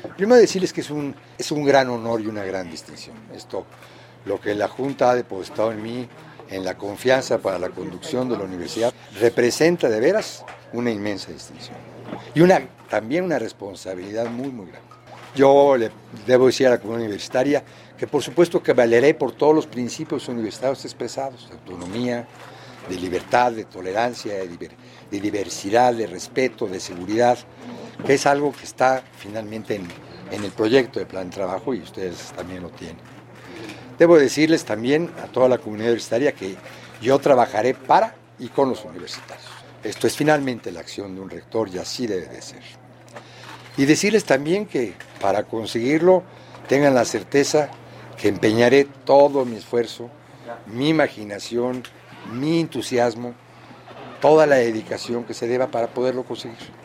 Primero decirles que es un gran honor y una gran distinción. Esto, lo que la Junta ha depositado en mí, en la confianza para la conducción de la universidad, representa de veras una inmensa distinción. Y también una responsabilidad muy, muy grande. Yo le debo decir a la comunidad universitaria que por supuesto que valeré por todos los principios universitarios expresados, de autonomía, de libertad, de tolerancia, de diversidad, de respeto, de seguridad, que es algo que está finalmente en el proyecto de plan de trabajo y ustedes también lo tienen. Debo decirles también a toda la comunidad universitaria que yo trabajaré para y con los universitarios. Esto es finalmente la acción de un rector y así debe de ser. Y decirles también que para conseguirlo tengan la certeza que empeñaré todo mi esfuerzo, mi imaginación, mi entusiasmo, toda la dedicación que se deba para poderlo conseguir.